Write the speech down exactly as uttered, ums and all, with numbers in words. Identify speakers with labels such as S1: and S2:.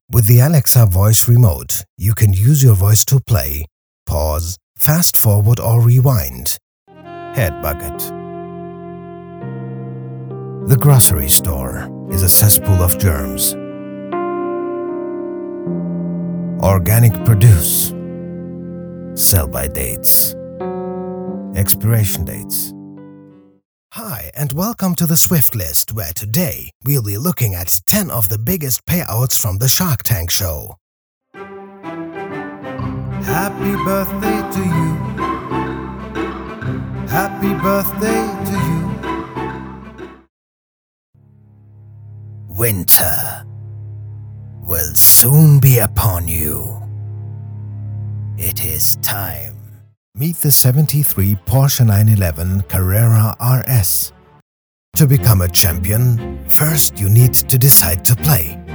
S1: With the Alexa voice remote, you can use your voice to play, pause, fast forward or rewind. Head bucket. The grocery store is a cesspool of germs. Organic produce. Sell-by dates. Expiration dates. Hi and welcome to the Swift List, where today we'll be looking at ten of the biggest payouts from the Shark Tank show.
S2: Happy birthday to you. Happy birthday to you.
S1: Winter will soon be upon you. It is time. Meet the seventy-three Porsche nine eleven Carrera R S. To become a champion, first you need to decide to play.